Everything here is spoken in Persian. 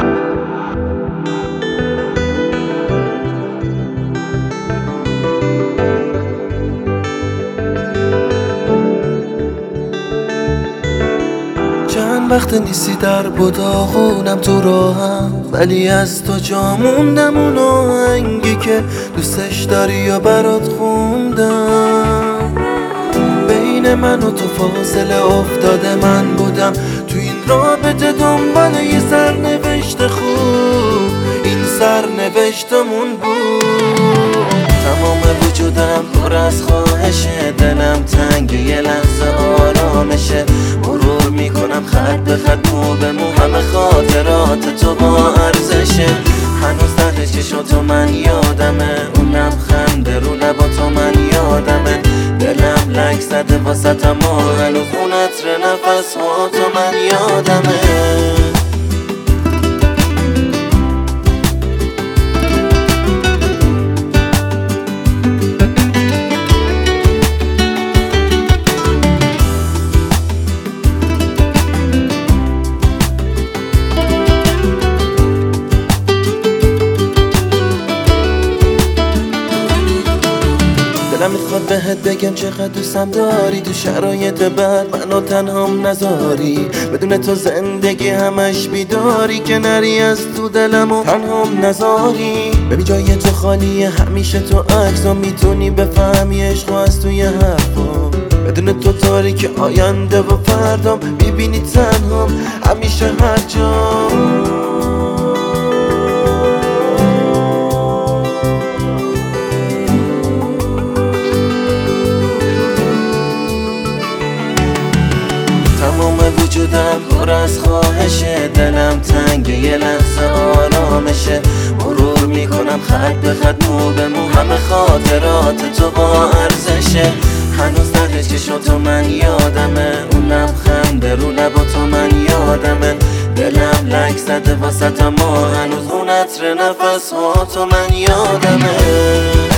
چند وقت نیستی در بوداغونم تو راهم، ولی از تو جا موندم اون آهنگی که دوستش داری یا برات خوندم. بین من و تو فاصله افتاده، من بودم تو این رابطه دنبال یه سرنوشت خوب، این سرنوشتمون بود. تمام وجودم پر از خواهشه، دلم تنگ یه لحظه آرامشه. مرور میکنم خط به خط مو به مو، همه خاطرات تو با ارزشه. هنوز ته چشاتو من یادمه، اون لبخند رو لباتو من یادمه. دلم لک زده واسطم و هنوز اون عطر نفس ها تو من یادمه. دلم میخواد بهت بگم چقدر دوستم داری، تو شرایط بد منو تنهام نذاری. بدون تو زندگی همش بیداری، که نری از تو دلم و تنهام نذاری. ببین جای تو خالیه همیشه تو عکسام، میتونی بفهمی عشقو از توی حرفام. بدون تو تاریک آینده و فردام، میبینی تنهام همیشه هر جا. تمام وجودم پر از خواهشه، دلم تنگ یه لحظه آرامشه. مرور میکنم خط به خط مو به مو، همه خاطرات تو با ارزشه. هنوز ته چشاتو من یادمه، اون لبخند رو لباتو من یادمه. دلم لک زده واسطم و هنوز اون عطر نفس ها تو من یادمه.